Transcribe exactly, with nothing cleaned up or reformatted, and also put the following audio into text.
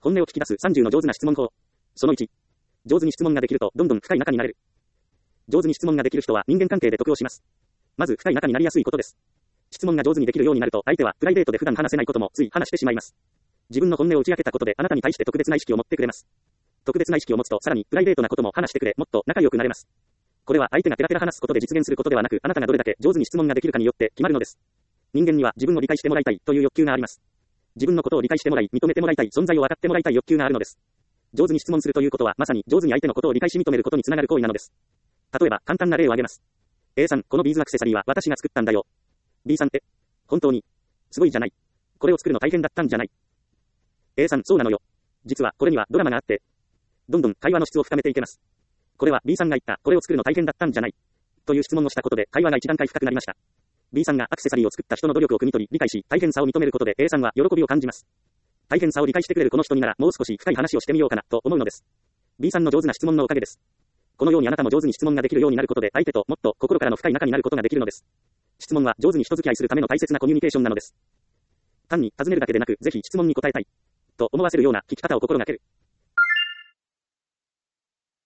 本音を聞き出すさんじゅうの上手な質問法。そのいち。上手に質問ができるとどんどん深い仲になれる。上手に質問ができる人は人間関係で得をします。まず深い仲になりやすいことです。質問が上手にできるようになると相手はプライベートで普段話せないこともつい話してしまいます。自分の本音を打ち明けたことであなたに対して特別な意識を持ってくれます。特別な意識を持つとさらにプライベートなことも話してくれ、もっと仲良くなれます。これは相手がペラペラ話すことで実現することではなく、あなたがどれだけ上手に質問ができるかによって決まるのです。人間には自分を理解してもらいたいという欲求があります。自分のことを理解してもらい、認めてもらいたい、存在を分かってもらいたい欲求があるのです。上手に質問するということはまさに上手に相手のことを理解し認めることにつながる行為なのです。例えば簡単な例を挙げます。A さん、このビーズアクセサリーは私が作ったんだよ。B さん、え、本当にすごいじゃない。これを作るの大変だったんじゃない。A さん、そうなのよ。実はこれにはドラマがあって、どんどん会話の質を深めていけます。これは B さんが言った、これを作るの大変だったんじゃない。という質問をしたことで会話が一段階深くなりました。B さんがアクセサリーを作った人の努力を汲み取り、理解し、大変さを認めることで A さんは喜びを感じます。大変さを理解してくれるこの人にならもう少し深い話をしてみようかなと思うのです。B さんの上手な質問のおかげです。このようにあなたも上手に質問ができるようになることで相手ともっと心からの深い仲になることができるのです。質問は上手に人付き合いするための大切なコミュニケーションなのです。単に尋ねるだけでなく、ぜひ質問に答えたいと思わせるような聞き方を心がける。